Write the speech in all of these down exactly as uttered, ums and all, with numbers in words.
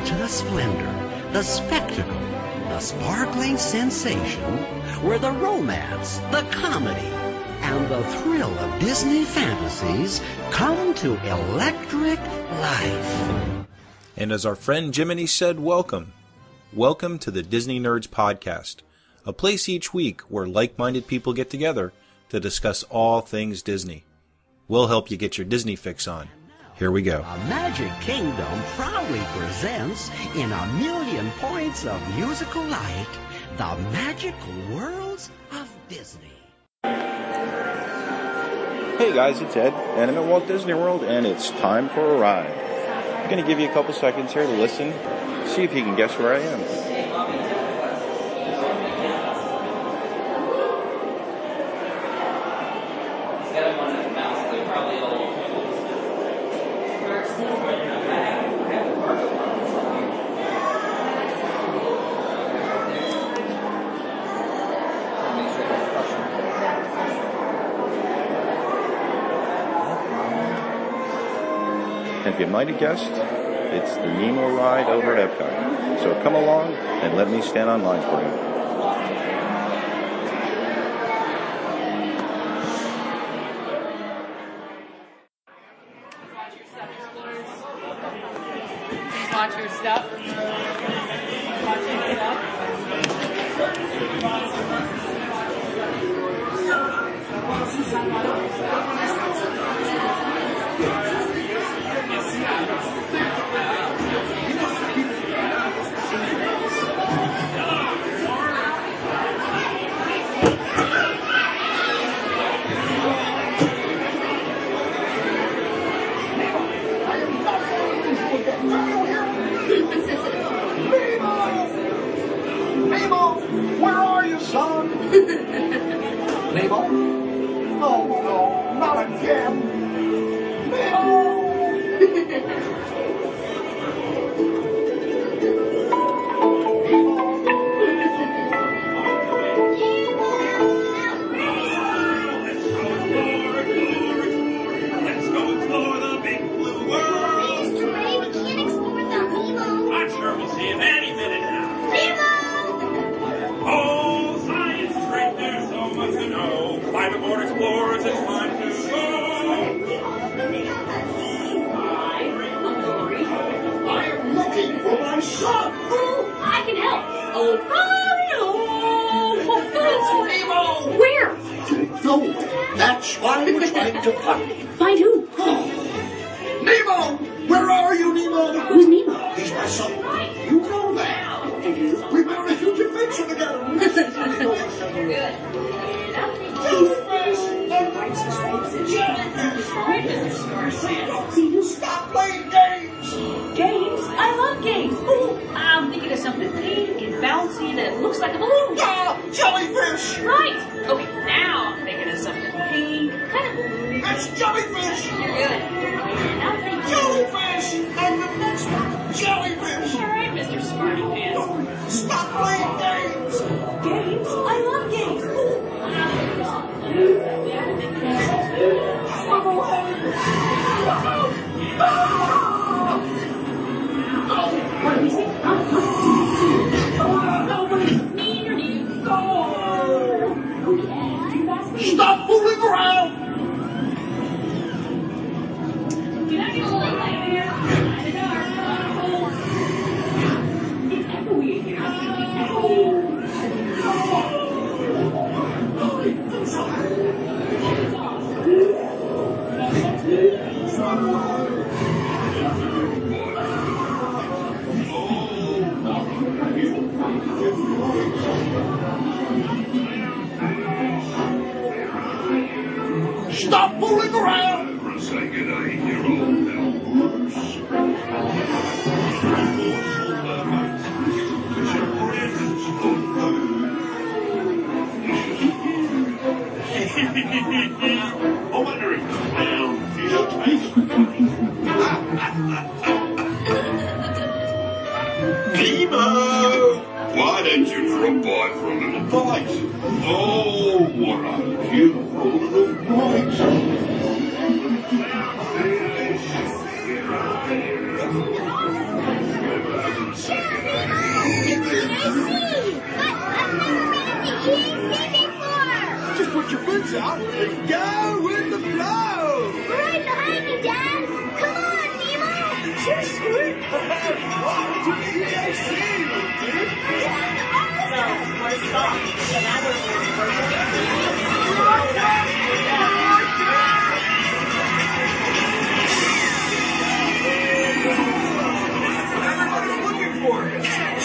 to the splendor, the spectacle, the sparkling sensation, where the romance, the comedy, and the thrill of Disney fantasies come to electric life. And as our friend Jiminy said, welcome. Welcome to the Disney Nerds Podcast, a place each week where like-minded people get together to discuss all things Disney. We'll help you get your Disney fix on. Here we go. A Magic Kingdom proudly presents, in a million points of musical light, the magic worlds of Disney. Hey guys, it's Ed, and I'm at Walt Disney World, and it's time for a ride. I'm going to give you a couple seconds here to listen, see if you can guess where I am. If you might have guessed, it's the Nemo ride over at Epcot. So come along and let me stand on line for you. Please watch your step. Watch your Nemo? Oh, no, not again. Nemo! Let's go explore the big blue world. Mister Ray, we can't explore without Nemo. I'm sure we'll see him any minute now. Nemo! Oh, science is great, there's so much to know. Climb aboard explorers, it's time to go. I'm looking for my son. Oh, I can help. Oh, Fabio! Nemo! Where? I don't know. That's why we're trying to find him. Find who? Nemo! Where are you, Nemo? Who's Nemo? He's my son. You know that. We were on a huge adventure together. Stop playing games! Games? I love games. Ooh, I'm thinking of something pink and bouncy that looks like a balloon. Ah, jellyfish! Right. Okay, now I'm thinking of something pink, kind of balloon. That's jellyfish! You're good. Now I'm thinking Jellyfish! And the next one, jellyfish! all right, Mister Smarty Pants. Stop playing games! Games? I love games. Ooh. What do we say? Stop fooling around! Can I get a little light here? In the dark. It's echoey in here. Stop fooling around! Say goodnight, your old pal Bruce. I wonder if the clown still tastes Nemo! Why don't you drop by for a little bite? Oh, what a beautiful little bite! out and go with the flow. Right behind you, Dad. Come on, Nemo. So sweet. Welcome to E J C, little dude. Everybody's looking for you.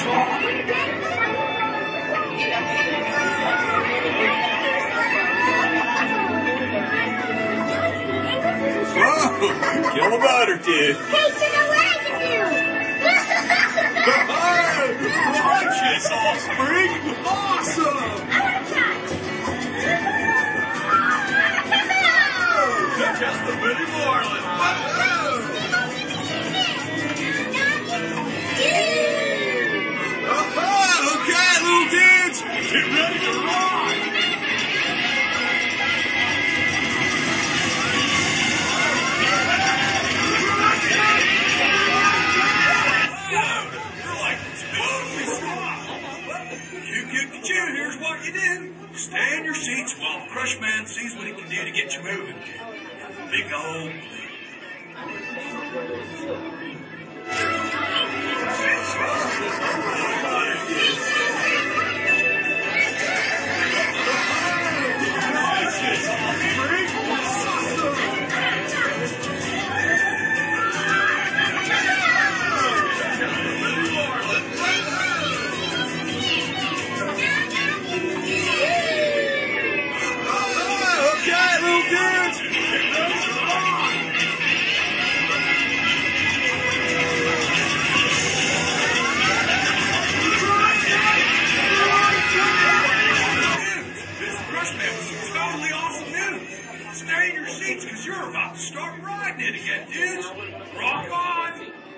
Whoa, kill a motor, dude. Hey, to the wagon, Righteous offspring. Awesome. Just the Willie Marlin. Okay, little dudes, get ready to ride. You're like totally smart. You kick the chair, here's what you do. Stay in your seats while the Crush Man sees what he can do to get you moving again. Big old okay, little dudes. This Crush Man was some totally awesome news. Stay in your seats because you're about to start riding it again, dudes. Rock on.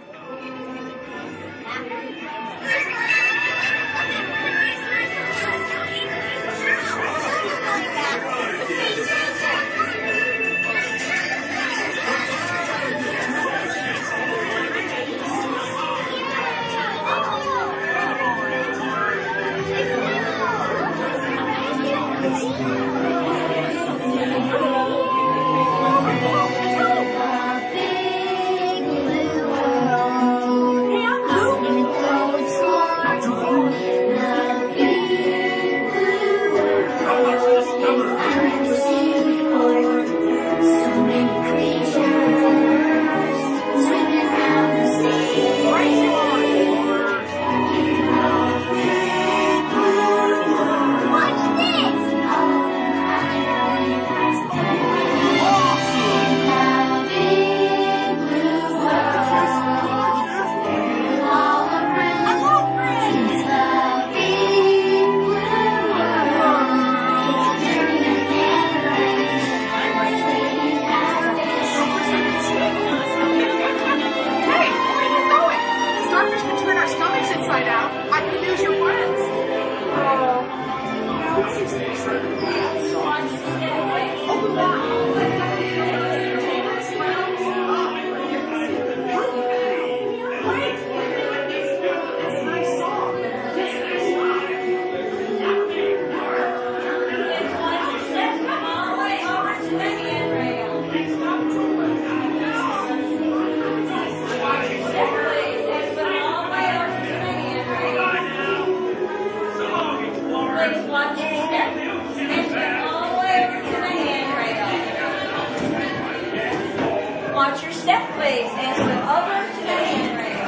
Watch your step, please, and swim over to the handrail.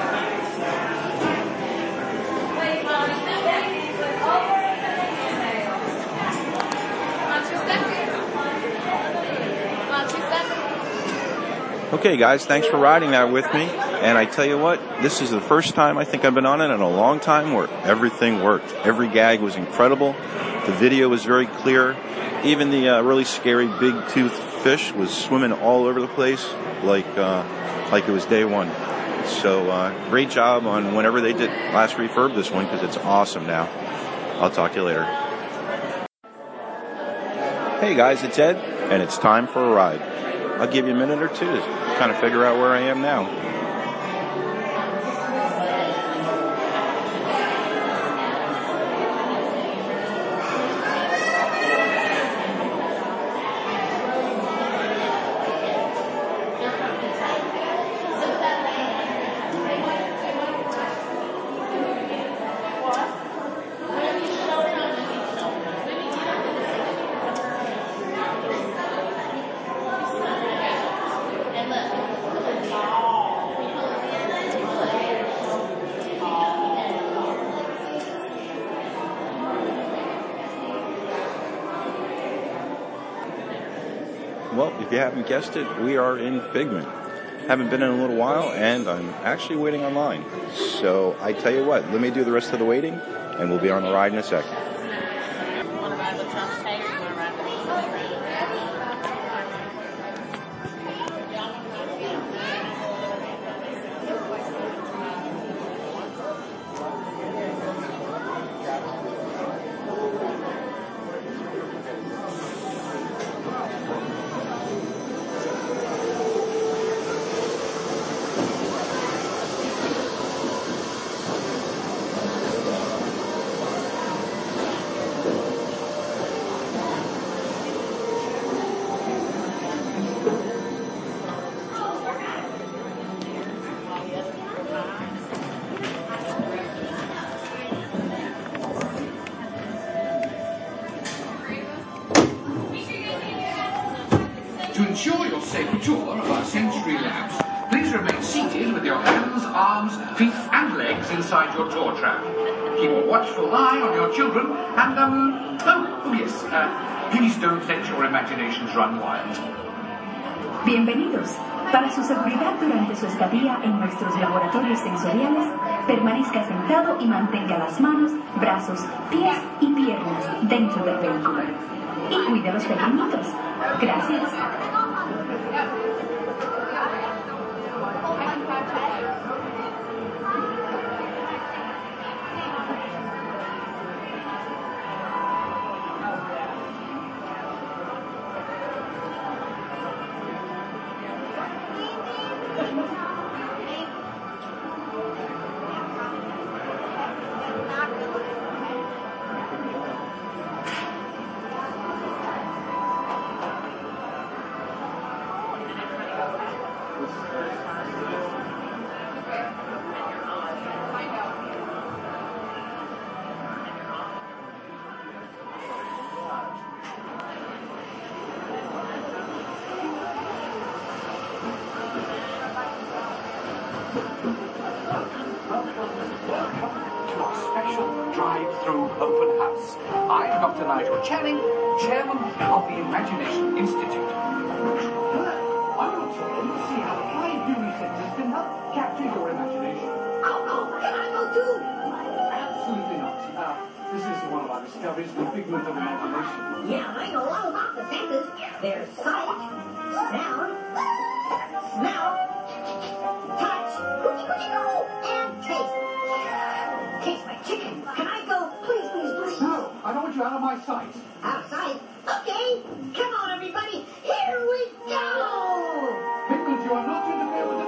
Please watch your step and swim over to the handrail. Watch your step, please. Watch your step. Okay, guys, thanks for riding that with me. And I tell you what, this is the first time I think I've been on it in a long time where everything worked. Every gag was incredible. The video was very clear. Even the uh, really scary big tooth fish was swimming all over the place like uh, like it was day one. So uh, great job on whenever they did last refurb this one because it's awesome now. I'll talk to you later. Hey guys, it's Ed, and it's time for a ride. I'll give you a minute or two to kind of figure out where I am now. Well, if you haven't guessed it, we are in Figment. Haven't been in a little while, and I'm actually waiting online. So I tell you what, let me do the rest of the waiting, and we'll be on the ride in a second. To ensure your safe tour of our sensory labs, please remain seated with your hands, arms, feet and legs inside your tour trap. Keep a watchful eye on your children and, um, oh, oh yes, uh, please don't let your imaginations run wild. Bienvenidos. Para su seguridad durante su estadía en nuestros laboratorios sensoriales, permanezca sentado y mantenga las manos, brazos, pies y piernas dentro del vehículo. Y cuide a los pequeñitos. Gracias. Drive-through open house. I'm Doctor Nigel Channing, chairman of the Imagination Institute. I'm going to see how five beauty centers can help capture your imagination. Oh, oh, can I go too? Absolutely not. Uh, this is one of our discoveries, the figment of imagination. Yeah, I know all about the senses. There's sight, sound, smell, touch, coochie coochie go, and taste. Taste my chicken. Can I go? Please, please, please. No, I don't want you out of my sight. Out of sight? Okay. Come on, everybody. Here we go. Figment, you are not to interfere with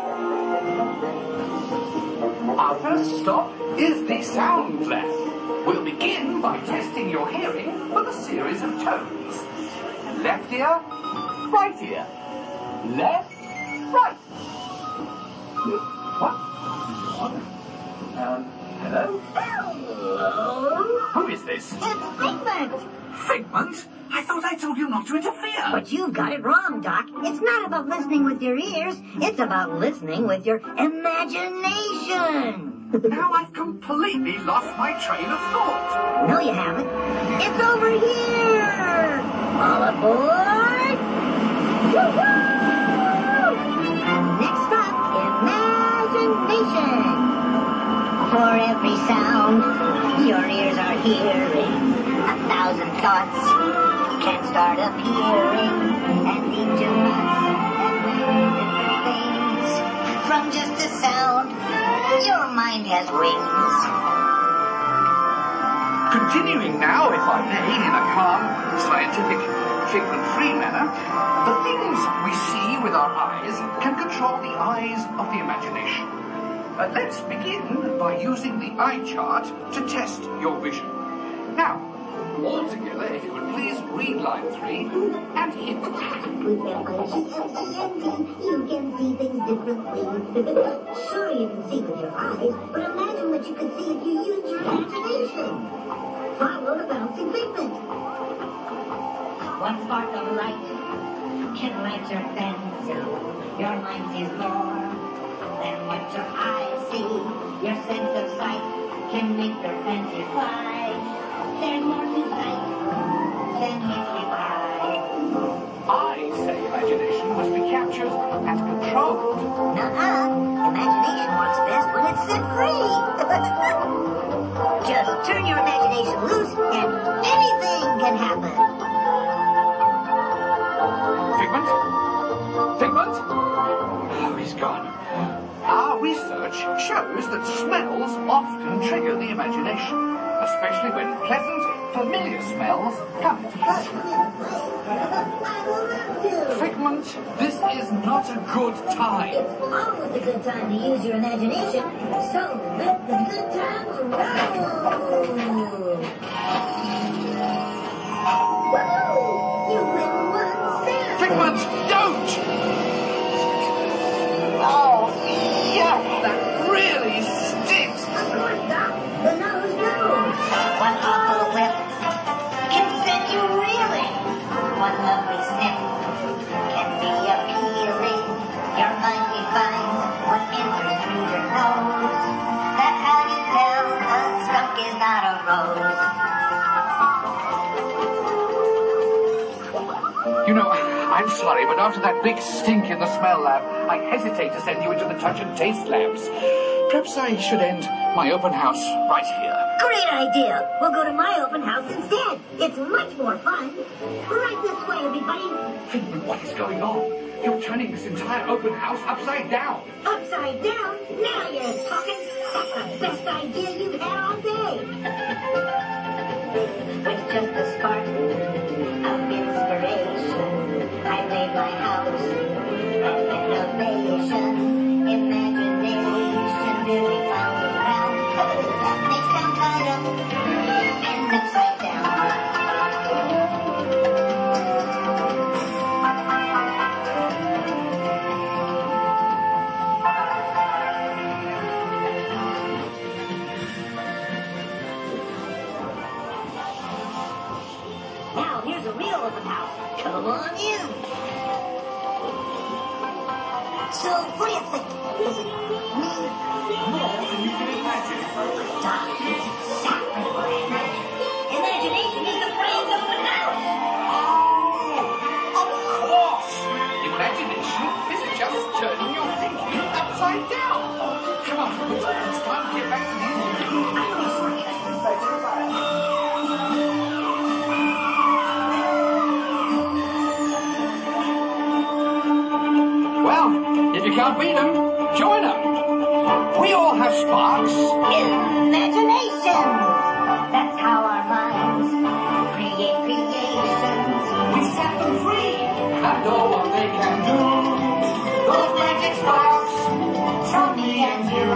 the tour. Our first stop is the sound lab. We'll begin by testing your hearing with a series of tones. Left ear, right ear. Left, right. What? What? Um, hello? Hello? Who is this? It's Figment. Figment? I thought I told you not to interfere. But you've got it wrong, Doc. It's not about listening with your ears. It's about listening with your imagination. Now I've completely lost my train of thought. No, you haven't. It's over here. All aboard. Woo-hoo! Next stop, imagination. For every sound your ears are hearing, a thousand thoughts can start appearing, and each of us admire different things. From just a sound, your mind has wings. Continuing now, if I may, in a calm, scientific, figment-free manner, the things we see with our eyes can control the eyes of the imagination. Uh, let's begin by using the eye chart to test your vision. Now, all together, if you would please read line three and hit. With your eyes, you can see things differently. Sure, you can see with your eyes, but imagine what you could see if you used your imagination. Follow the bouncing figment. One spark of light can light your pencil. Your mind sees more than what your eyes see. Your sense of sight can make your fancy fly. There's more to sight than meets the eye. I captured and controlled. Nuh-uh. Imagination works best when it's set free. Just turn your imagination loose and anything can happen. Figment? Figment? Oh, he's gone. Our research shows that smells often trigger the imagination, especially when pleasant, familiar smells come into play. Figment, this is not a good time. It's always a good time to use your imagination, so let the good times roll. Woohoo! You win one cent! Figment, don't! Oh, yeah, that really stinks. Of course not. The nose knows. One awful whiff can send you reeling. One lovely sniff can be appealing. Your mind defines what enters through your nose. That's how you tell a skunk is not a rose. You know, I'm sorry, but after that big stink in the smell lab, I hesitate to send you into the touch and taste labs. Perhaps I should end my open house right here. Great idea. We'll go to my open house instead. It's much more fun. Right this way, everybody. Figment, what is going on? You're turning this entire open house upside down. Upside down? Now you're talking. That's the best idea you've had all day. With just a spark of inspiration, I made my house an innovation. Imagination really found around. Makes down side up and upside down. Now here's a real open house. Come on in. So, what do you think? Is it me? More than you can imagine. Doc, that's exactly what I imagined. Imagination is the brain's open house. Oh, of course. Imagination isn't just turning your thinking upside down. Come on, it's time to get back to the Well, if you can't beat them, join them. We all have sparks. Imagination. That's how our minds create creations. We set them free. I know what they can do. Those magic sparks From me and you.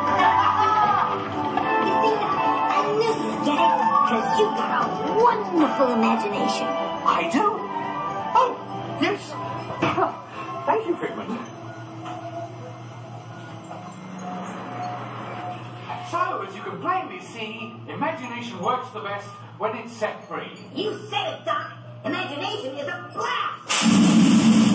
You see, I knew you'd get it, because you've got a wonderful imagination. I do? Oh, yes. Thank you, Figment. So, as you can plainly see, imagination works the best when it's set free. You said it, Doc. Imagination is a blast.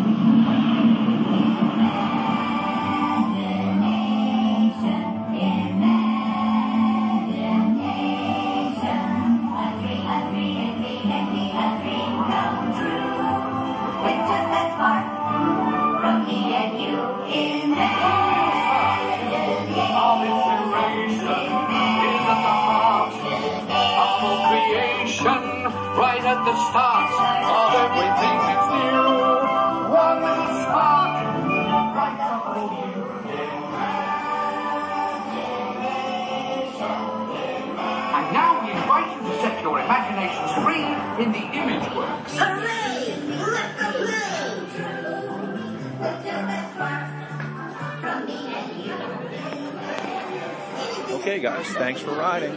With just that spark from me and you. All inspiration is at the heart of all creation, right at the start of everything that's new. One little spark, right the whole And now we invite you to set your imaginations free in the image works. Hooray! Let the play! Okay, guys, thanks for riding.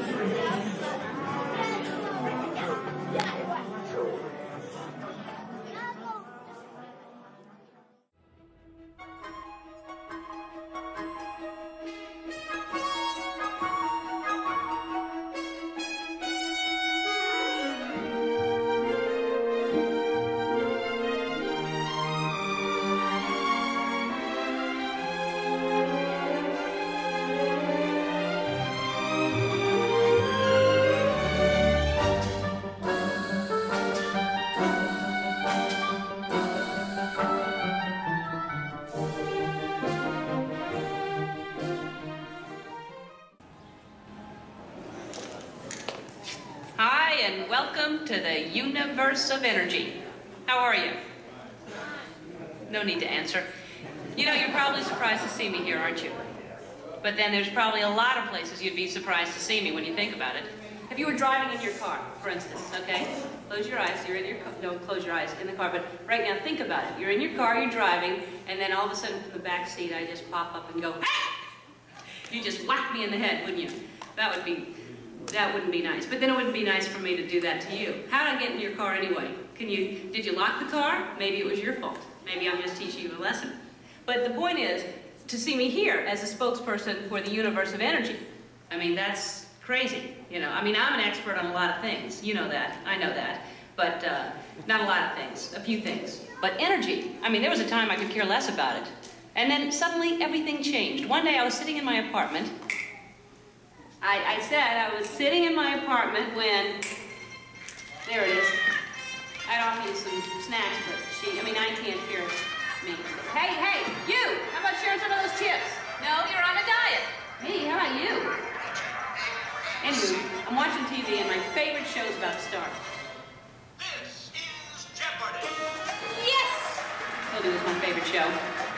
and welcome to the universe of energy. How are you? No need to answer. You know, you're probably surprised to see me here, aren't you? But then there's probably a lot of places you'd be surprised to see me when you think about it. If you were driving in your car, for instance, okay? Close your eyes, you're in your car. Don't close your eyes in the car, but right now think about it. You're in your car, you're driving, and then all of a sudden from the back seat I just pop up and go, hey! You just whack me in the head, wouldn't you? That would be, that wouldn't be nice. But then it wouldn't be nice for me to do that to you. How did I get in your car anyway? Can you, did you lock the car? Maybe it was your fault. Maybe I'm just teaching you a lesson. But the point is, to see me here as a spokesperson for the universe of energy. I mean, that's crazy, you know. I mean, I'm an expert on a lot of things. You know that. I know that. But uh, not a lot of things. A few things. But energy, I mean, there was a time I could care less about it. And then suddenly everything changed. One day I was sitting in my apartment. I, I said I was sitting in my apartment when... There it is. I'd offer you some snacks, but she... I mean, I can't hear me. Hey, hey, you! How about sharing some of those chips? No, you're on a diet. Me? How about you? Anyway, I'm watching T V and my favorite show's about to start. This is Jeopardy! Yes! Told you it was my favorite show.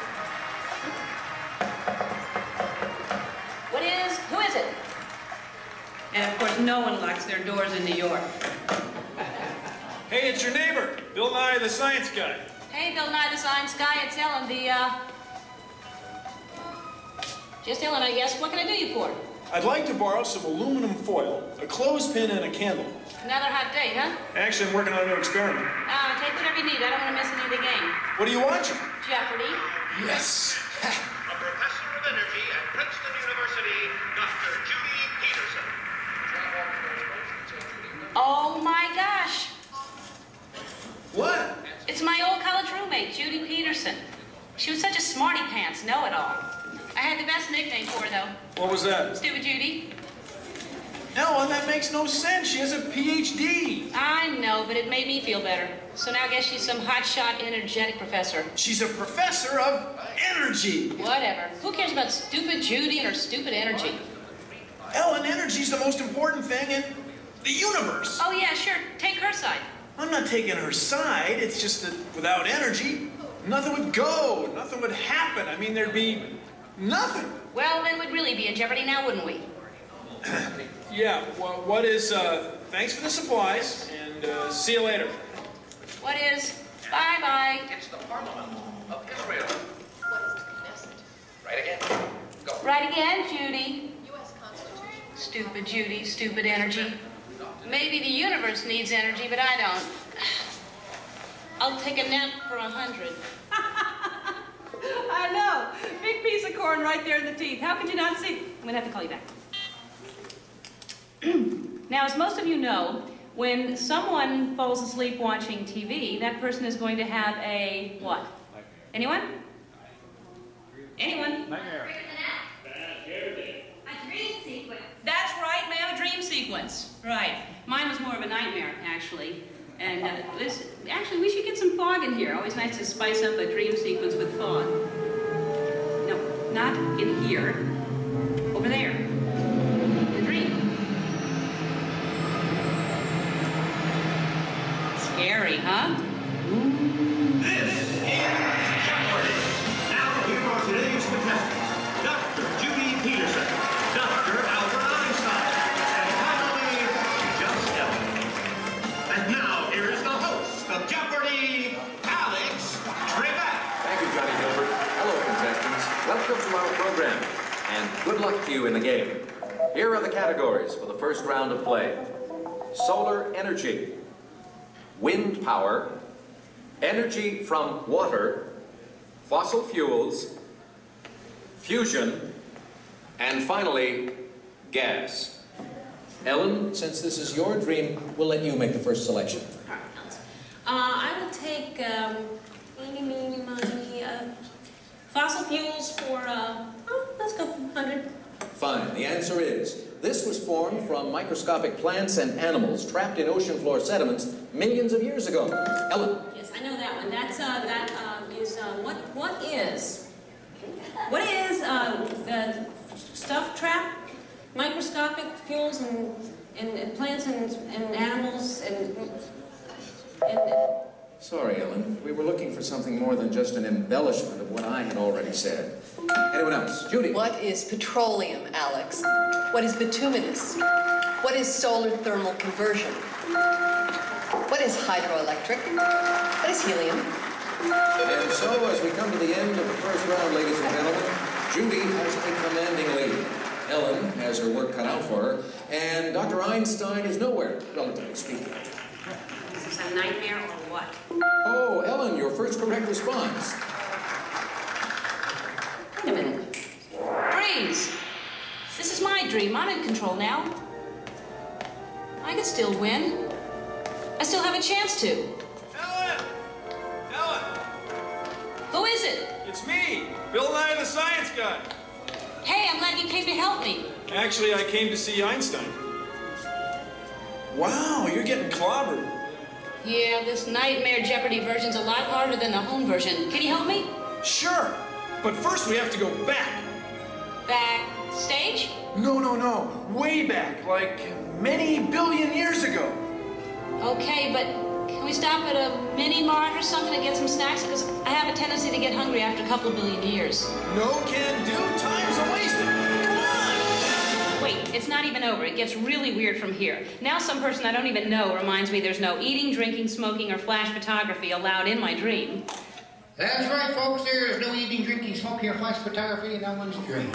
What is? Who is it? And of course, no one locks their doors in New York. Hey, it's your neighbor, Bill Nye, the science guy. Hey, Bill Nye, the science guy. It's Ellen, the, uh... Just Ellen, I guess. What can I do you for? I'd like to borrow some aluminum foil, a clothespin, and a candle. Another hot day, huh? Actually, I'm working on a new experiment. Uh, take whatever you need. I don't want to miss any of the game. What are you watching? Jeopardy. Yes. A professor of energy at Princeton University, Doctor Judy Peterson. Oh, my gosh. What? It's my old college roommate, Judy Peterson. She was such a smarty pants, know-it-all. I had the best nickname for her, though. What was that? Stupid Judy. Ellen, that makes no sense. She has a P H D. I know, but it made me feel better. So now I guess she's some hotshot, energetic professor. She's a professor of energy. Whatever. Who cares about stupid Judy and her stupid energy? Ellen, energy's the most important thing in the universe. Oh, yeah, sure. Take her side. I'm not taking her side. It's just that without energy, nothing would go. Nothing would happen. I mean, there'd be nothing. Well, then we'd really be in jeopardy now, wouldn't we? Yeah, well, what is, uh, thanks for the supplies, and uh, see you later. What is? Bye-bye. It's the Parliament of Israel. What is the message? Right again. Go. Right again, Judy. U S Constitution. Stupid Judy, stupid energy. Maybe the universe needs energy, but I don't. I'll take a nap for a hundred. I know. Big piece of corn right there in the teeth. How could you not see? I'm going to have to call you back. Now, as most of you know, when someone falls asleep watching T V, that person is going to have a what? Anyone? Anyone? Nightmare. A dream sequence. That's right, ma'am, a dream sequence. Right. Mine was more of a nightmare, actually. And uh, this, actually, we should get some fog in here. Always nice to spice up a dream sequence with fog. No, not in here. Over there. The dream. Scary, huh? This is Jeopardy! Now here are today's contestants. Doctor Judy Peterson, Doctor Albert Einstein, and finally, just Ellen. And now here is the host of Jeopardy, Alex Trebek. Thank you, Johnny Gilbert. Hello, contestants. Welcome to our program, and good luck to you in the game. Here are the categories for the first round of play. Solar energy, wind power, energy from water, fossil fuels, fusion, and finally, gas. Ellen, since this is your dream, we'll let you make the first selection. Uh, I will take, um, eeny, meeny, miny, uh, fossil fuels for, uh, oh, let's go for one hundred. Fine. The answer is, this was formed from microscopic plants and animals trapped in ocean floor sediments millions of years ago. Ellen. Yes, I know that one. That's, uh, that, uh, is, uh, what, what is, what is, uh, the stuff trapped, microscopic fuels and in, in plants and, and animals and, and... Sorry, Ellen. We were looking for something more than just an embellishment of what I had already said. Anyone else? Judy. What is petroleum, Alex? What is bituminous? What is solar thermal conversion? What is hydroelectric? What is helium? And so, as we come to the end of the first round, ladies and gentlemen, Judy has a commanding lead. Ellen has her work cut out for her, and Doctor Einstein is nowhere, relatively speaking. Is this a nightmare or what? Oh, Ellen, your first correct response. Wait a minute. Freeze! This is my dream. I'm in control now. I can still win. I still have a chance to. Ellen! Ellen! Who is it? It's me, Bill Nye the Science Guy. Hey, I'm glad you came to help me. Actually, I came to see Einstein. Wow, you're getting clobbered. Yeah, this Nightmare Jeopardy version's a lot harder than the home version. Can you help me? Sure, but first we have to go back. Backstage? No, no, no. Way back, like many billion years ago. Okay, but can we stop at a mini-mart or something to get some snacks? Because I have a tendency to get hungry after a couple of billion years. No can do. Time's a wasted. Come on! Wait, it's not even over. It gets really weird from here. Now some person I don't even know reminds me there's no eating, drinking, smoking, or flash photography allowed in my dream. That's right, folks. There is no eating, drinking, smoking, or flash photography in no one's dream.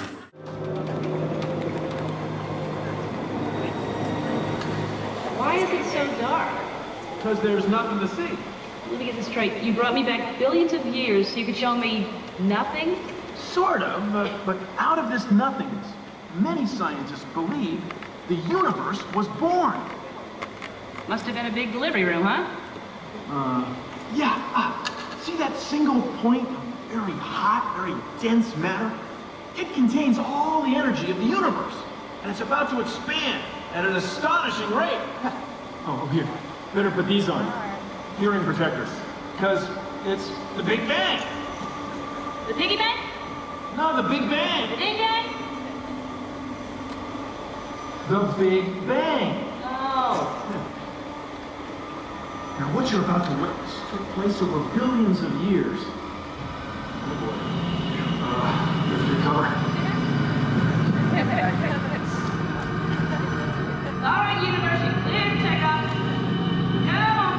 Why is it so dark? Because there's nothing to see. Let me get this straight. You brought me back billions of years so you could show me nothing? Sort of, but, but out of this nothingness, many scientists believe the universe was born. Must have been a big delivery room, huh? Uh, yeah. Uh, see that single point of very hot, very dense matter? It contains all the energy of the universe, and it's about to expand at an astonishing rate. Oh, here. Better put these on. Hearing protectors. Because it's the Big Bang. The piggy bank? No, the Big Bang. The Big Bang? The Big Bang. Oh. Now, what you're about to witness took place over billions of years. Oh, boy. Uh, lift your cover. All right, universe, you're clear to take off. Come on.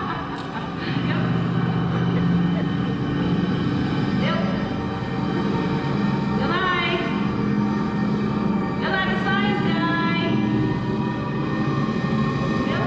Yep. Good night. Good night, the science guy. Yep.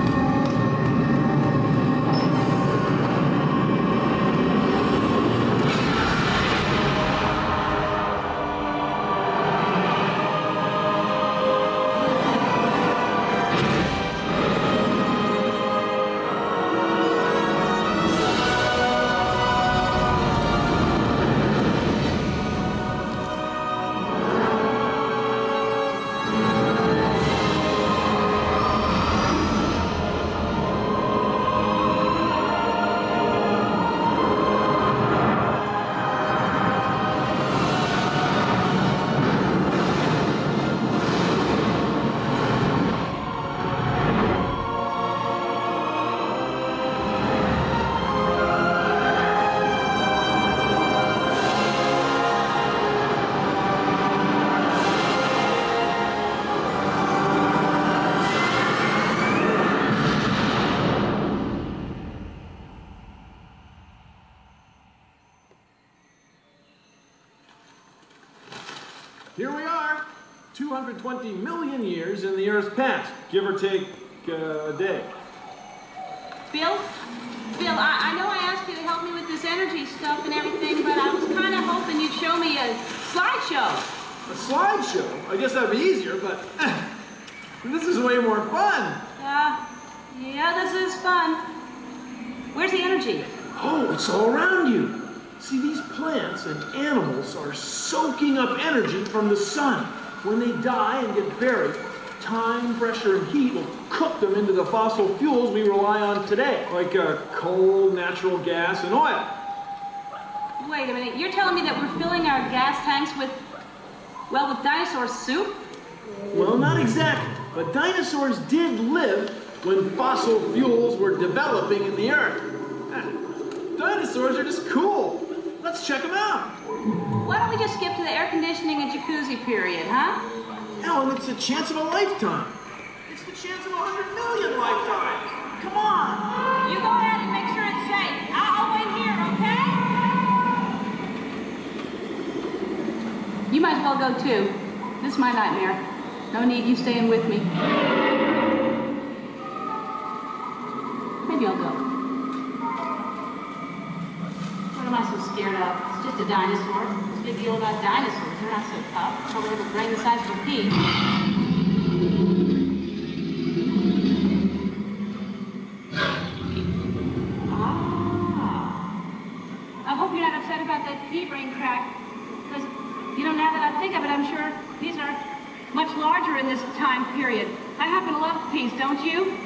Here we are, two hundred twenty million years in the Earth's past, give or take uh, a day. Bill? Bill, I, I know I asked you to help me with this energy stuff and everything, but I was kind of hoping you'd show me a slideshow. A slideshow? I guess that'd be easier, but this is way more fun. Uh, yeah, this is fun. Where's the energy? Oh, it's all around you. See, these plants and animals are soaking up energy from the sun. When they die and get buried, time, pressure, and heat will cook them into the fossil fuels we rely on today, like uh, coal, natural gas, and oil. Wait a minute, you're telling me that we're filling our gas tanks with, well, with dinosaur soup? Well, not exactly. But dinosaurs did live when fossil fuels were developing in the earth. Dinosaurs are just cool. Let's check them out. Why don't we just skip to the air conditioning and jacuzzi period, huh? Ellen, it's a chance of a lifetime. It's the chance of a hundred million lifetimes. Come on. You go ahead and make sure it's safe. I'll wait here, okay? You might as well go too. This is my nightmare. No need you staying with me. Maybe I'll go. What am I so scared of? It's just a dinosaur. What's the big deal about dinosaurs? They're not so tough. Probably have a brain the size of a pea. I hope you're not upset about that pea brain crack, because, you know, now that I think of it, I'm sure these are much larger in this time period. I happen to love peas, don't you?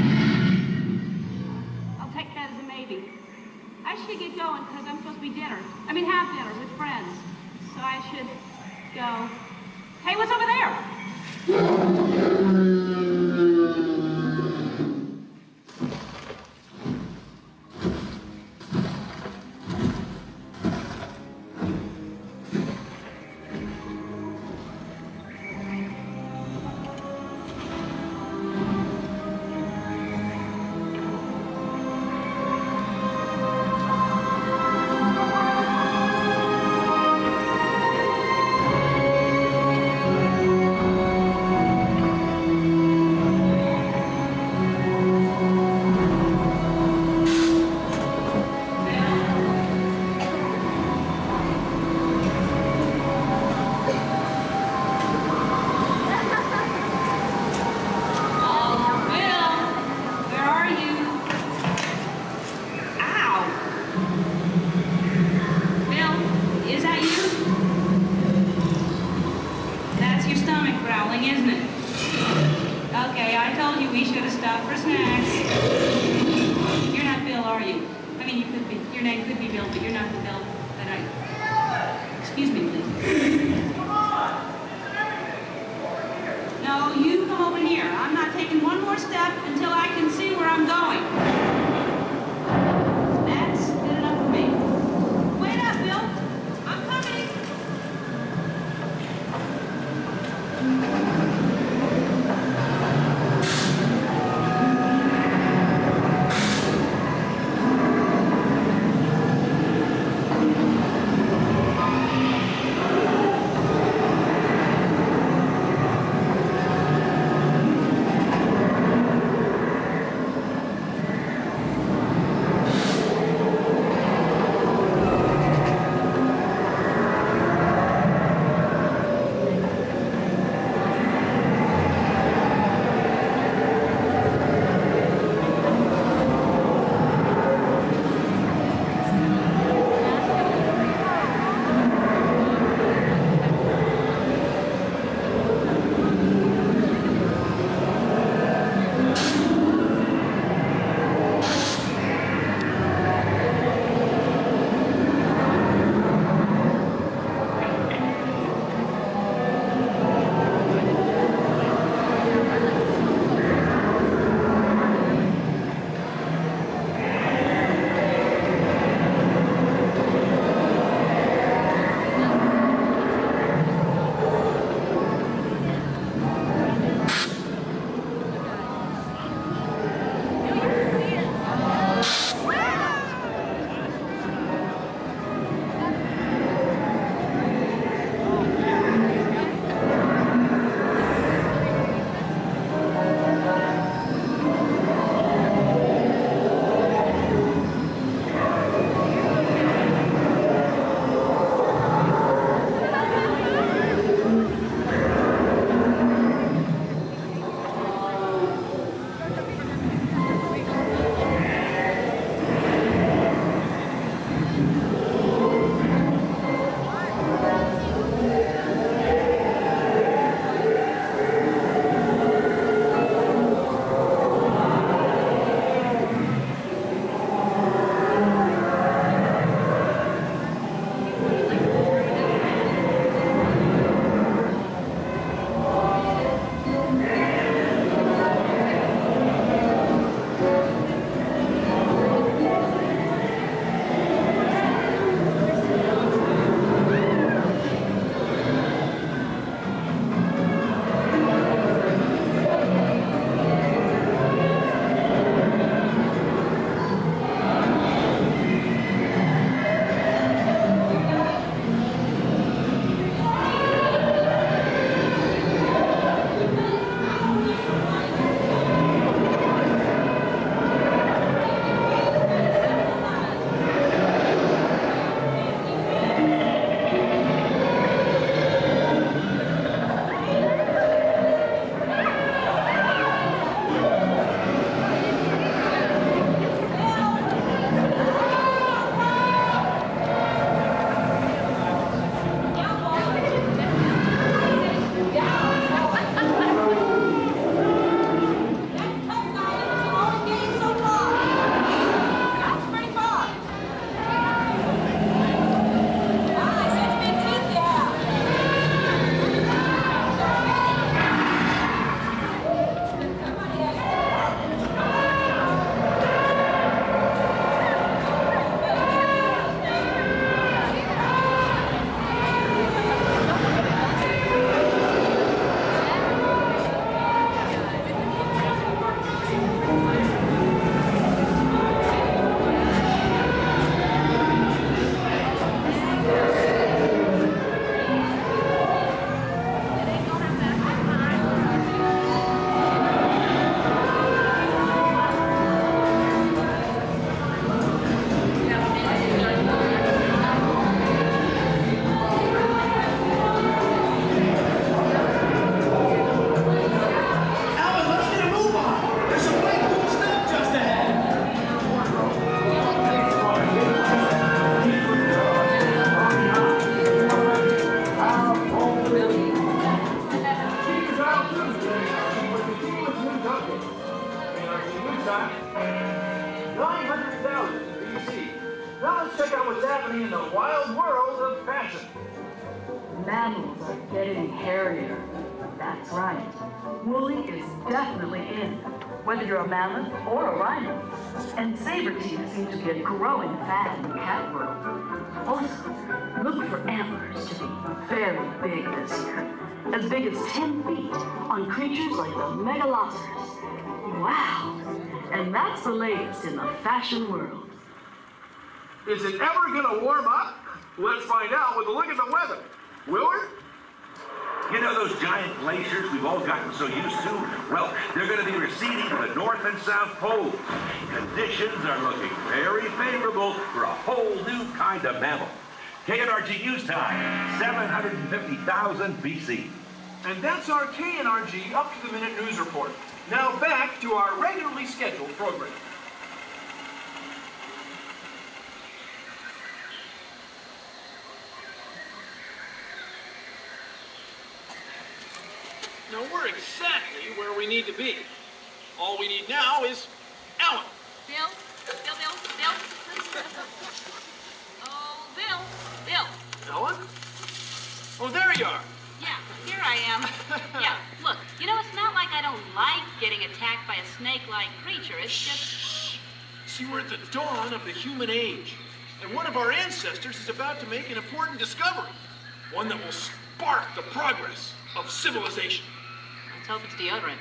I'll take that as a maybe. I should get going, because I'm supposed to be dinner. I mean, have dinner with friends. So I should go. Hey, what's over there? everybody in the wild world of fashion. Mammals are getting hairier. That's right. Woolly is definitely in, whether you're a mammoth or a rhino. And saber teeth seem to be a growing fad in the cat world. Also, look for antlers to be very big this year. As big as ten feet on creatures like the megalosaurus. Wow! And that's the latest in the fashion world. Is it ever going to warm up? Let's find out with a look at the weather. Willard? You know those giant glaciers we've all gotten so used to? Well, they're going to be receding to the North and South Poles. Conditions are looking very favorable for a whole new kind of mammal. K N R G News Time, seven hundred fifty thousand B C. And that's our K N R G up-to-the-minute news report. Now back to our regularly scheduled program. Now we're exactly where we need to be. All we need now is Ellen. Bill? Bill, Bill, Bill? Oh, Bill, Bill. Ellen? Oh, there you are. Yeah, here I am. Yeah, look, you know, it's not like I don't like getting attacked by a snake-like creature. It's just... See, we're at the dawn of the human age, and one of our ancestors is about to make an important discovery, one that will spark the progress of civilization. Let's hope it's deodorant.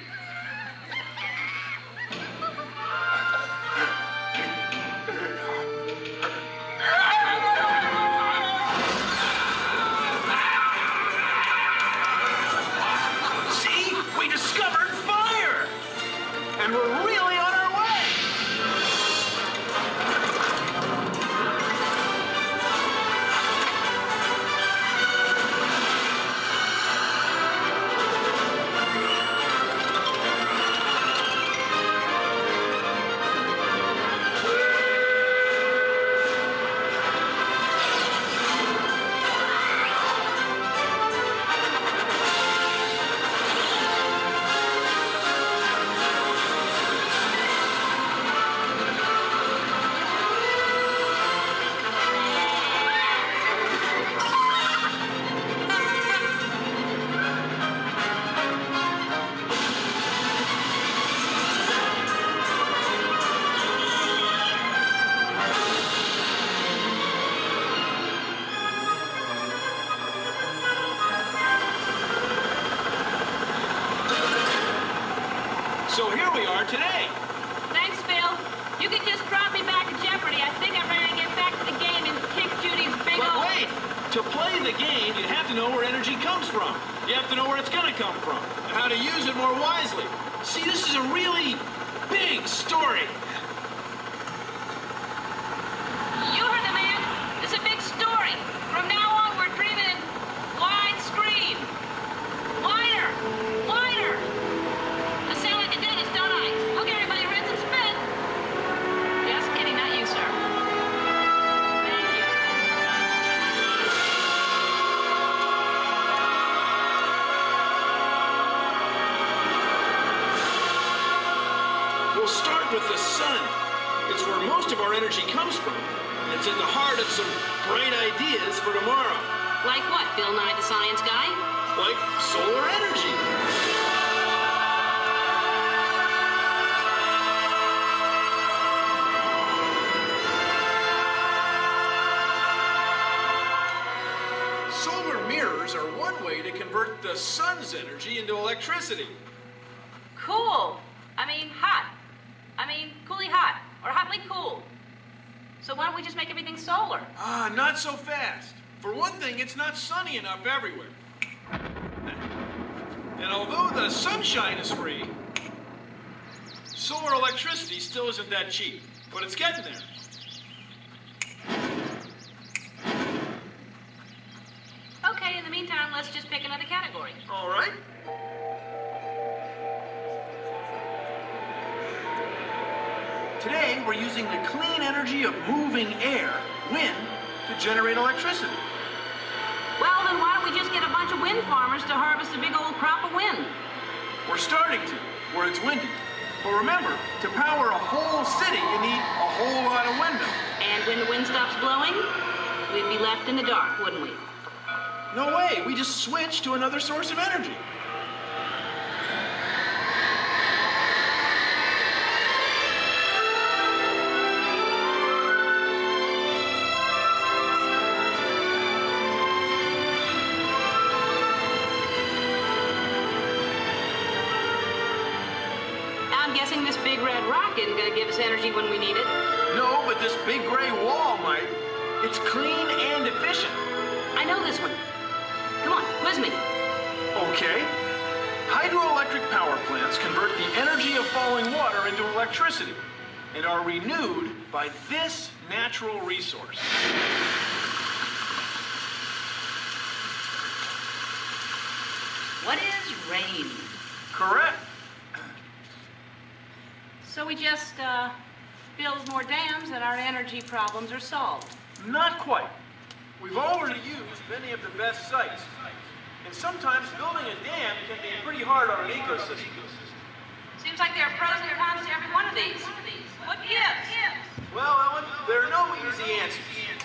See? We discovered fire! And we're really on our way! So here we are today. Thanks, Bill. You can just drop me back at Jeopardy. I think I'm ready to get back to the game and kick Judy's big But old... wait! To play the game, you have to know where energy comes from. You have to know where it's going to come from, and how to use it more wisely. See, this is a really big story. You heard the man. It's a big story. From now on, we're dreaming in widescreen. Wider. Wider. I sound like a dentist, don't I? Okay, everybody, rinse and spit. Just kidding, not you, sir. Thank you. We'll start with the sun. It's where most of our energy comes from. And it's at the heart of some bright ideas for tomorrow. Like what, Bill Nye the Science Guy? Like solar energy. Solar mirrors are one way to convert the sun's energy into electricity. Cool. I mean, hot. I mean, coolly hot. Or hotly cool. So why don't we just make everything solar? Ah, not so fast. For one thing, it's not sunny enough everywhere. And although the sunshine is free, solar electricity still isn't that cheap. But it's getting there. Okay, in the meantime, let's just pick another category. All right. Today, we're using the clean energy of moving air, wind, to generate electricity. Well, then why don't we just get a bunch of wind farmers to harvest a big old crop of wind? We're starting to, where it's windy. But remember, to power a whole city, you need a whole lot of windmills. And when the wind stops blowing? we'd be left in the dark, wouldn't we? No way. We just switched to another source of energy. I'm guessing this big red rock isn't going to give us energy when we need it. No, but this big gray wall might. It's clean and efficient. I know this one. Come on, quiz me. Okay. Hydroelectric power plants convert the energy of falling water into electricity and are renewed by this natural resource. What is rain? Correct. So we just uh, build more dams and our energy problems are solved. Not quite. We've already used many of the best sites. And sometimes building a dam can be pretty hard on an ecosystem. Seems like there are pros and cons to every one of these. What gives? Well, Ellen, there are no easy answers.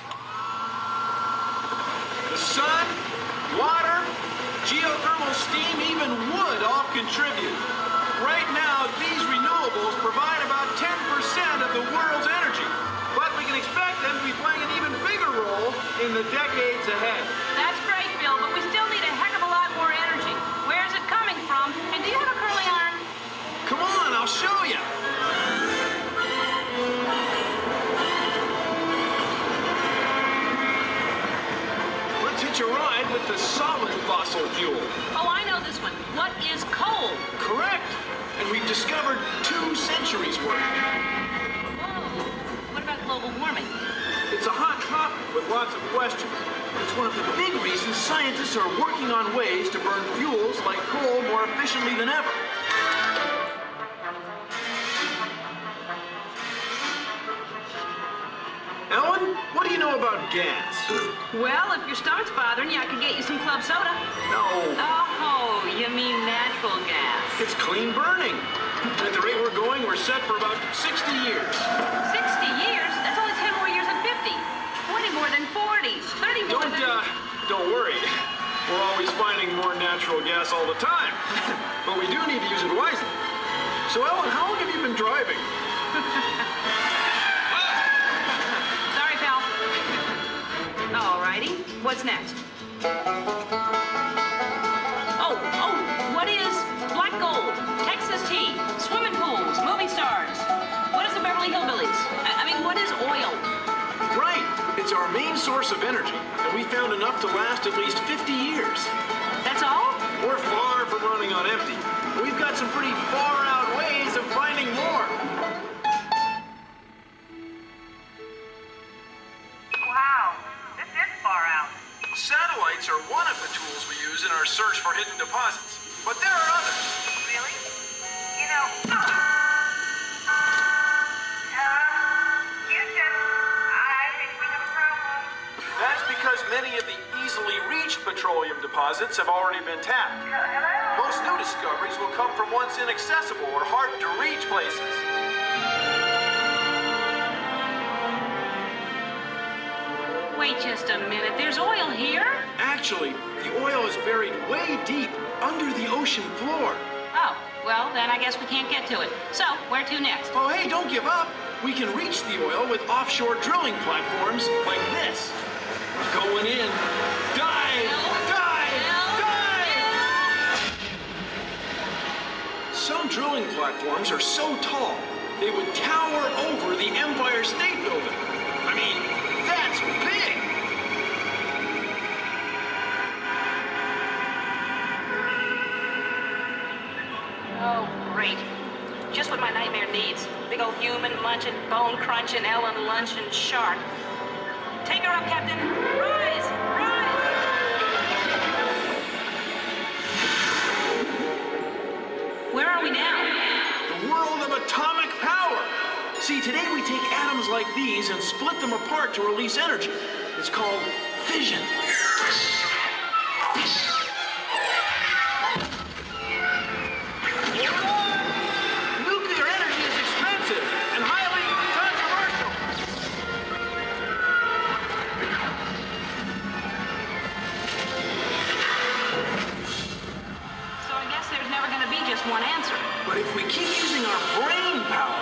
The sun, water, geothermal steam, even wood all contribute. Right now, these renewables provide about ten percent of the world's energy. But we can expect them to be playing an even bigger role in the decades ahead. That's great, Bill, but we still need a heck of a lot more energy. Where's it coming from? And do you have a curling iron? Come on, I'll show you. Let's hitch a ride with the solid fossil fuel. Oh, I know this one. What is coal? Correct. And we've discovered two centuries worth. Whoa. What about global warming? It's a hot topic with lots of questions. It's one of the big reasons scientists are working on ways to burn fuels like coal more efficiently than ever. Ellen, what do you know about gas? Well, if your stomach's bothering you, I could get you some club soda. No. Oh, you mean natural gas. It's clean burning. At the rate we're going, we're set for about sixty years. sixty years? That's only ten more years than fifty. twenty more than forty. thirty more Don't, than... uh, don't worry. We're always finding more natural gas all the time. But we do need to use it wisely. So, Ellen, how long have you been driving? Sorry, pal. Alrighty. What's next? Oh, oh, what is black gold, Texas tea, swimming pools, movie stars? What is the Beverly Hillbillies? I, I mean, what is oil? Right. It's our main source of energy, and we found enough to last at least fifty years. That's all? We're far from running on empty. We've got some pretty far-out ways of finding more. Wow, this is far out. Satellites are one of the tools we use in our search for hidden deposits, but there are others. Really? You know... Uh, Houston, I think we have a problem. That's because many of the easily reached petroleum deposits have already been tapped. Most new discoveries will come from once inaccessible or hard-to-reach places. Wait just a minute. There's oil here? Actually, the oil is buried way deep under the ocean floor. Oh, well, then I guess we can't get to it. So, where to next? Oh, hey, don't give up. We can reach the oil with offshore drilling platforms like this. Going in. Dive! Dive! Dive! Some drilling platforms are so tall, they would tower over the Empire State Building. I mean, that's big! Oh, great. Just what my nightmare needs. Big old human munching, bone crunching, Ellen lunching shark. Take her up, Captain. Rise! Rise! Where are we now? The world of atomic power! See, today we take atoms like these and split them apart to release energy. It's called fission. Nuclear energy is expensive and highly controversial. But if we keep using our brain power,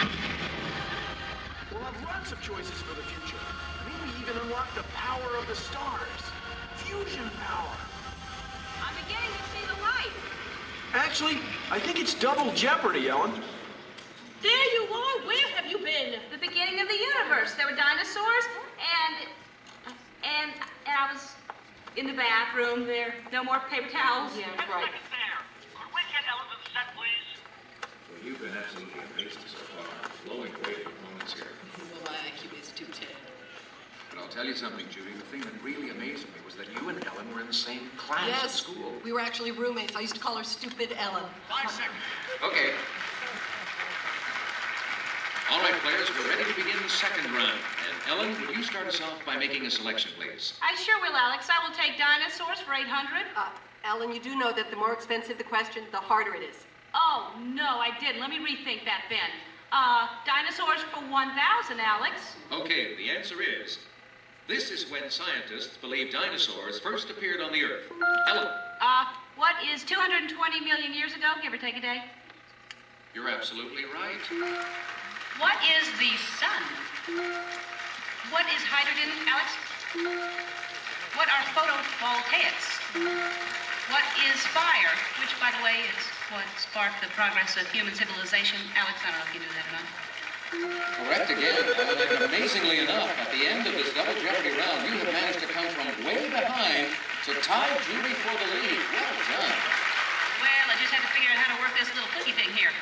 we'll have lots of choices for the future. Maybe even unlock the power of the stars. Fusion power. I'm beginning to see the light. Actually, I think it's double jeopardy, Ellen. There you are. Where have you been? The beginning of the universe. There were dinosaurs, and and and I was in the bathroom. There, no more paper towels. Yeah, right. Well, you've been absolutely amazing so far. Blowing away the performance here. Well, my I Q is two ten. But I'll tell you something, Judy. The thing that really amazed me was that you and Ellen were in the same class Yes, at school. we were actually roommates. I used to call her Stupid Ellen. Five seconds. Okay. All right, players, we're ready to begin the second round. And Ellen, would you start us off by making a selection, please? I sure will, Alex. I will take dinosaurs for eight hundred. Uh, Alan, you do know that the more expensive the question, the harder it is. Oh, no, I didn't. Let me rethink that then. Uh, dinosaurs for one thousand, Alex. Okay, the answer is, this is when scientists believe dinosaurs first appeared on the Earth. Ellen, Uh, what is two hundred twenty million years ago, give or take a day? you're absolutely right. What is the sun? What is hydrogen, Alex? What are photovoltaics? What is fire? Which, by the way, is what sparked the progress of human civilization. Alex, I don't know if you knew that or not. Correct again, Ellen, and amazingly enough, at the end of this double jeopardy round, you have managed to come from way behind to tie Judy for the lead. Well done. Well, I just had to figure out how to work this little cookie thing here.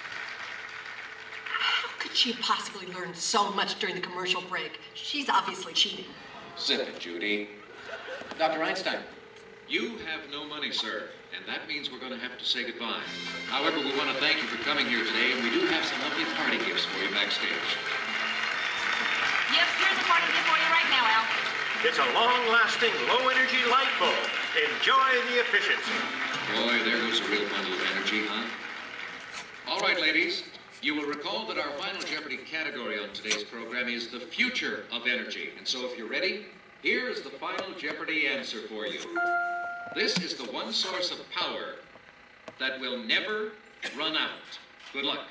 How could she have possibly learned so much during the commercial break? She's obviously cheating. Zip it, Judy. Doctor Einstein, you have no money, sir, and that means we're going to have to say goodbye. However, we want to thank you for coming here today, and we do have some lovely party gifts for you backstage. Yep, here's a party gift for you right now, Al. It's a long-lasting, low-energy light bulb. Enjoy the efficiency. Boy, there goes a real bundle of energy, huh? All right, ladies. You will recall that our final Jeopardy category on today's program is the future of energy. And so if you're ready, here is the final Jeopardy answer for you. This is the one source of power that will never run out. Good luck.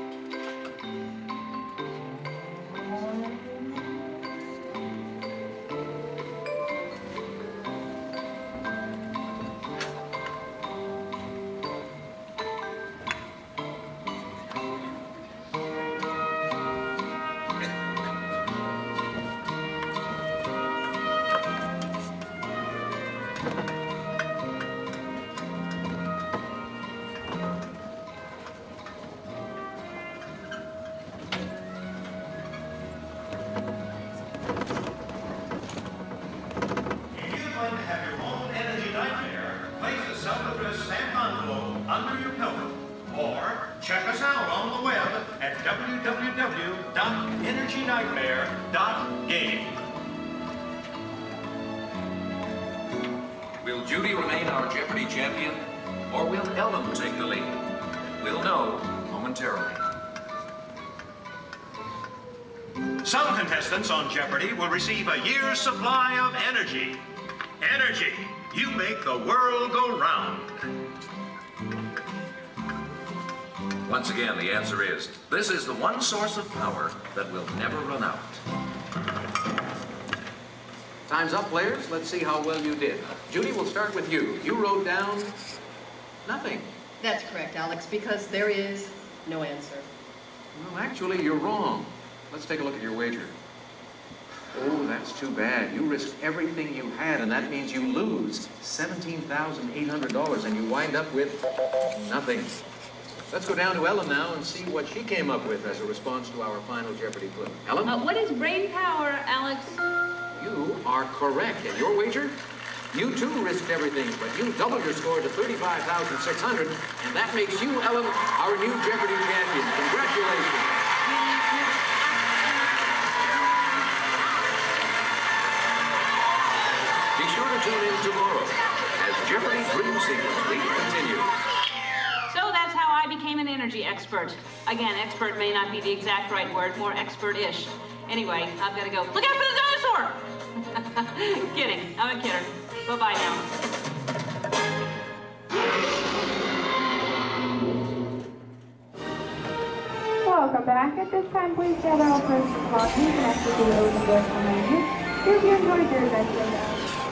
Check us out on the web at w w w dot energy nightmare dot game. Will Judy remain our Jeopardy champion, or will Ellen take the lead? We'll know momentarily. Some contestants on Jeopardy will receive a year's supply of energy. Energy, you make the world go round. Once again, the answer is, this is the one source of power that will never run out. Time's up, players. Let's see how well you did. Judy, we'll start with you. You wrote down nothing. That's correct, Alex, because there is no answer. Well, actually, you're wrong. Let's take a look at your wager. Oh, that's too bad. You risked everything you had, and that means you lose seventeen thousand eight hundred dollars, and you wind up with nothing. Let's go down to Ellen now and see what she came up with as a response to our final Jeopardy clue. Ellen? Uh, what is brain power, Alex? You are correct. And your wager? You too risked everything, but you doubled your score to thirty-five thousand six hundred dollars, and that makes you, Ellen, our new Jeopardy champion. Congratulations. Be sure to tune in tomorrow as Jeopardy Dream Sequence Week continues. So that's how I became an energy expert. Again, expert may not be the exact right word, more expert-ish. Anyway, I've got to go. Look out for the dinosaur! Kidding. I'm a kidder. Bye-bye now. Welcome back. At this time, please gather all persons lodging connected to the open doors behind you. If you enjoyed your adventure,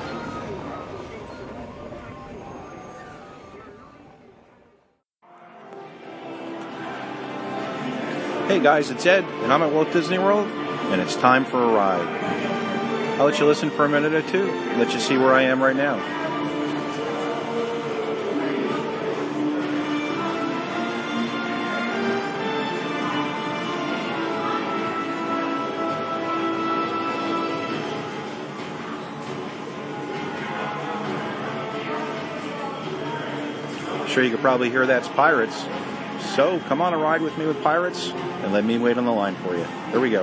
Hey guys, it's Ed, and I'm at Walt Disney World, and it's time for a ride. I'll let you listen for a minute or two, and let you see where I am right now. Sure, you could probably hear that's Pirates. So, come on a ride with me with Pirates, and let me wait on the line for you. Here we go.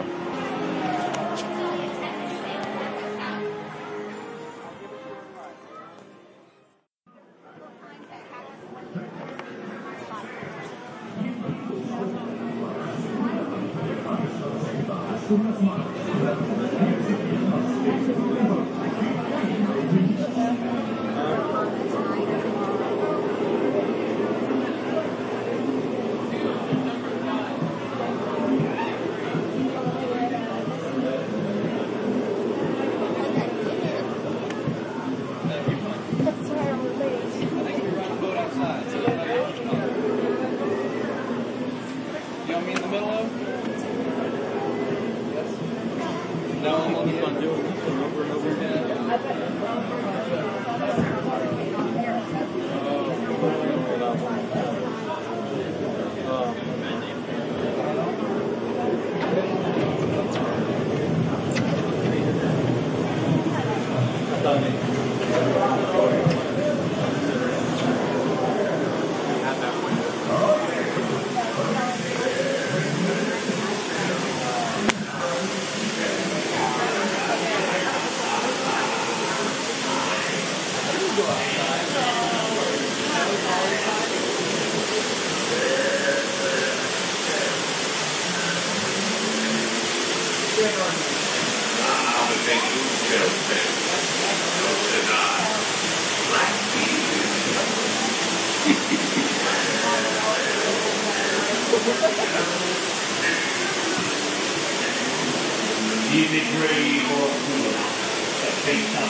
Is it brave or cruel to face the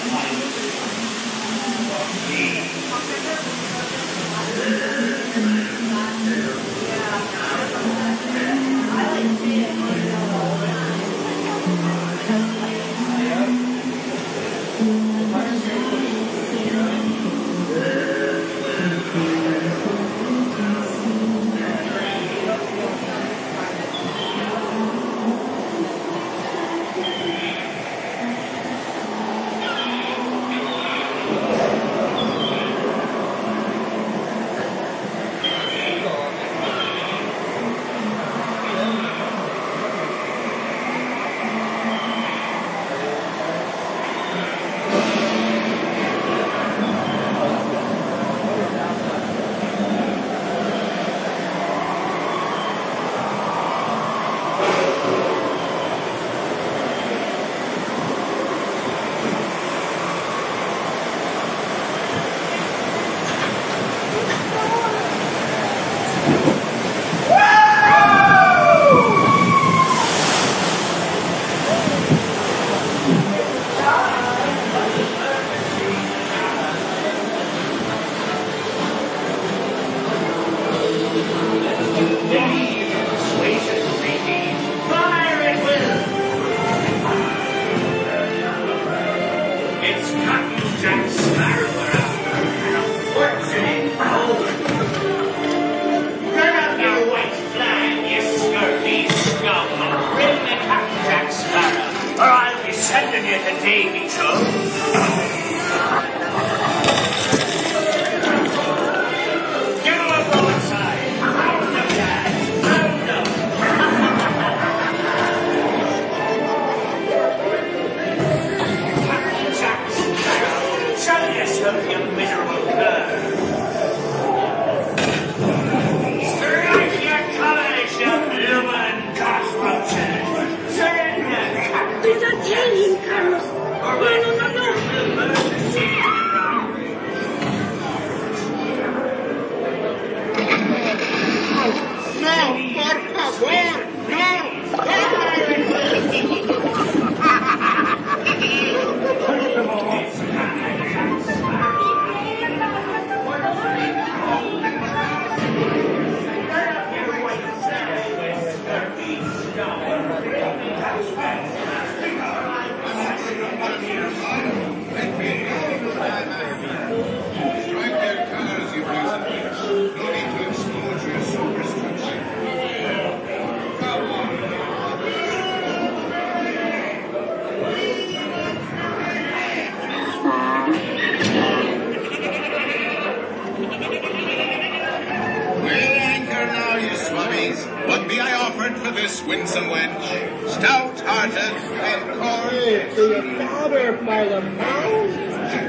anchor now, you swabbies. What be I offered for this winsome wench? Stout-hearted and Hey, to your father by the mouth?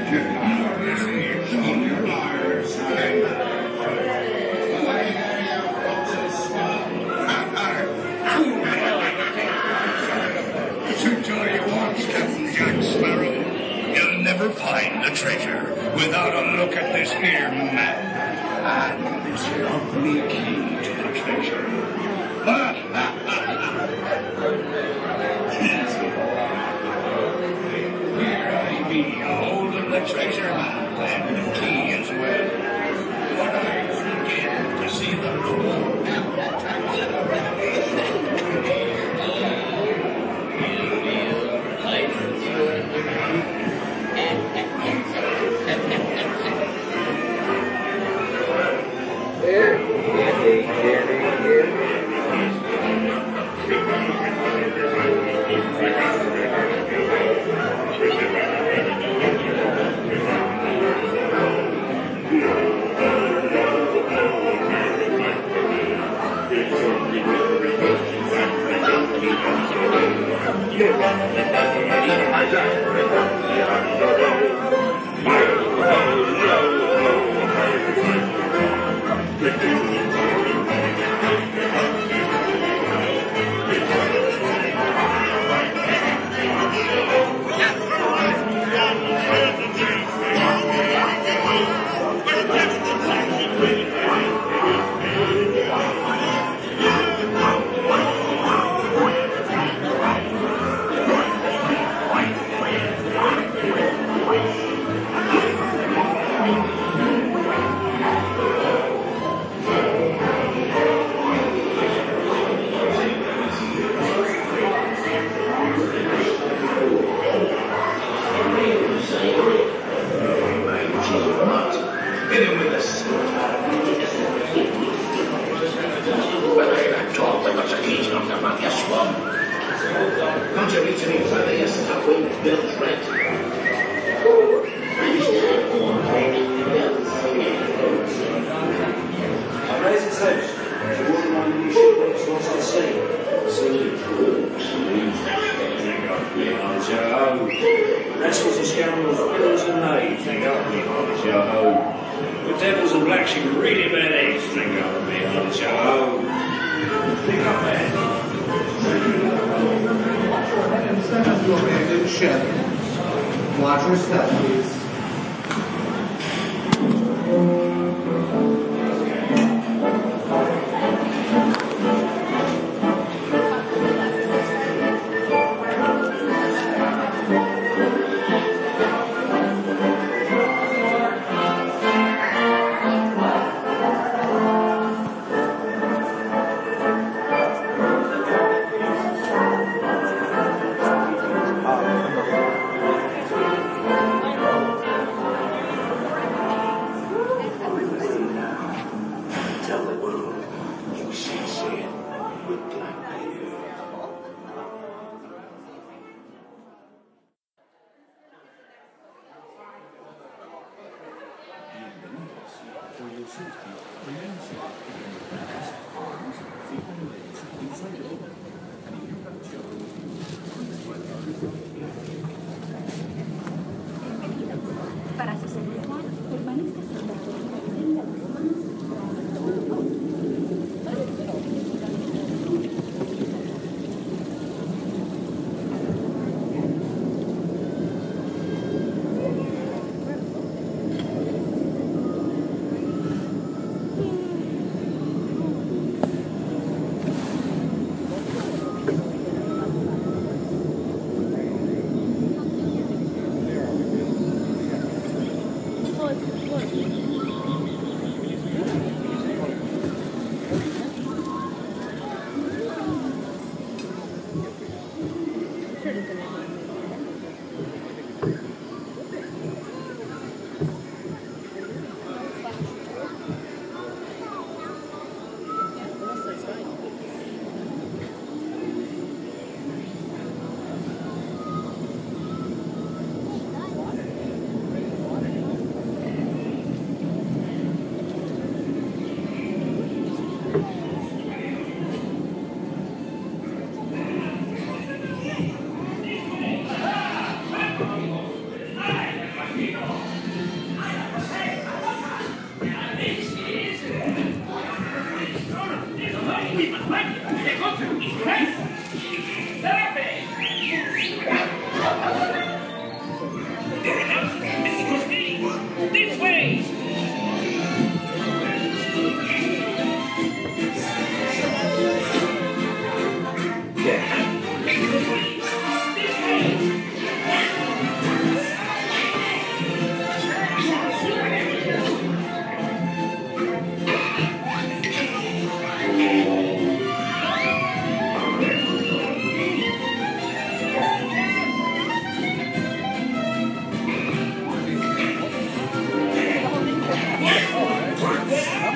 To tell you once, Captain Jack Sparrow, you'll never find the treasure without a look at this here map and this lovely key to the treasure. Here I be, holding the treasure map and the key as well. What I wouldn't give to see the room.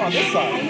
on this side.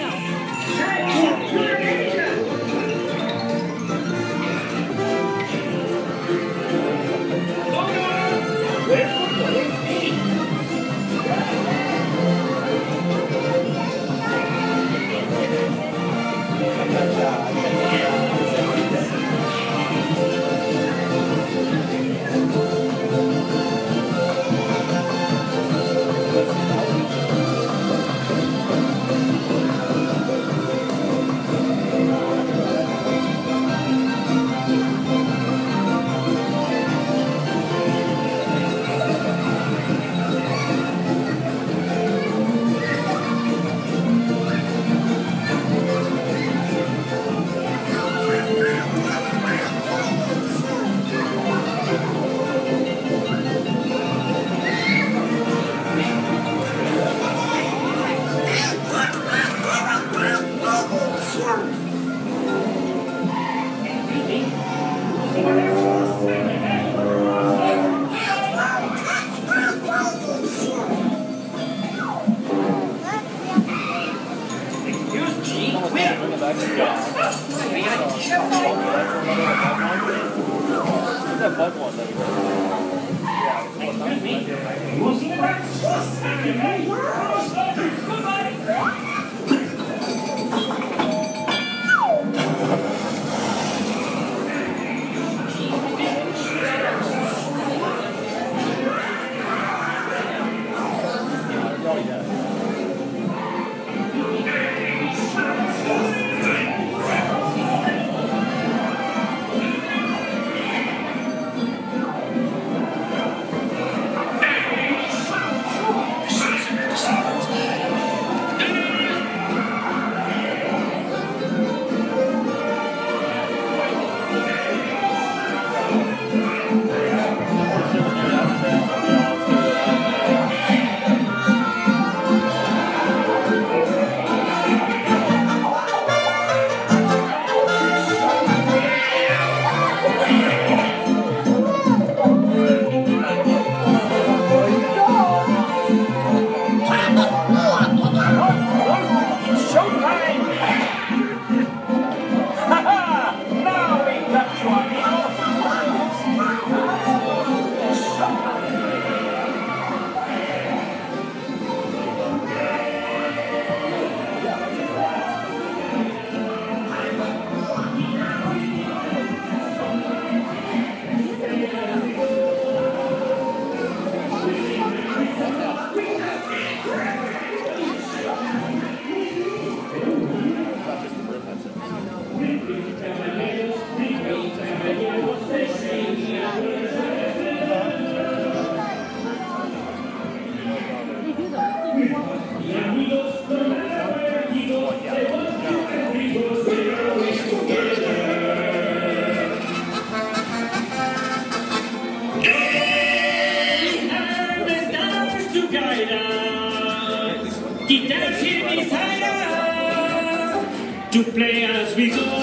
To play as we go,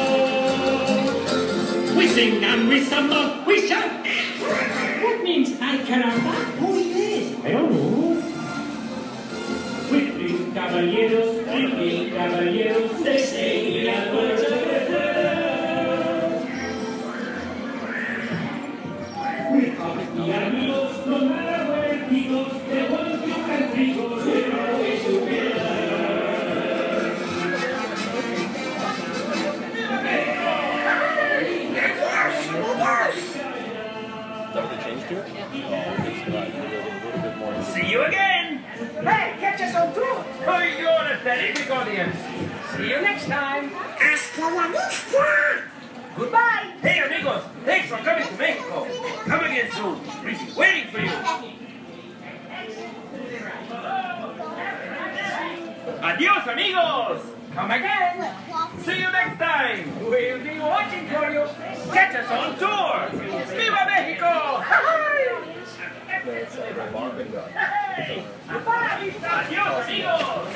we sing and we samba, we shout. That means I caramba. Who is? I don't know. Quickly, caballeros, quickly, caballeros, they say we are words of we are the amigos, no matter where he goes, the ones you can think of, we're always together. See you again! Hey, catch us on tour! Oh, you're a terrific audience! See you next time! Hasta la vista! Goodbye! Hey, amigos! Thanks for coming to Mexico! Come again soon! We'll be waiting for you! Adios, amigos! Come again! See you next time! We'll be watching for you! Catch us on tour! Viva Mexico! Hey! Goodbye! Adios, amigos!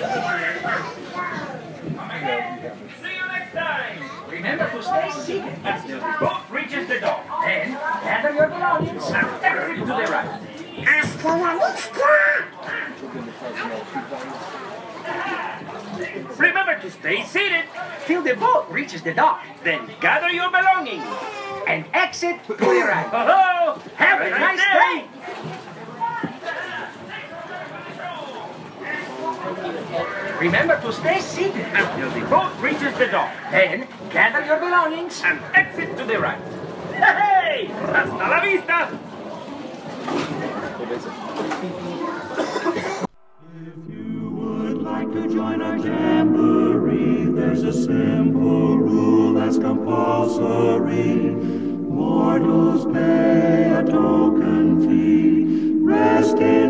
Come again! See you next time! Remember to stay seated until the boat reaches the dock. Then, gather your belongings and exit to the right. Hasta la vista! Remember to stay seated till the boat reaches the dock. Then gather your belongings and exit to the right. Ho-ho! Have a nice day! Remember to stay seated until the boat reaches the dock. Then gather your belongings and exit to the right. Hey! Hasta la vista! Like to join our jamboree, there's a simple rule that's compulsory. Mortals pay a token fee, rest in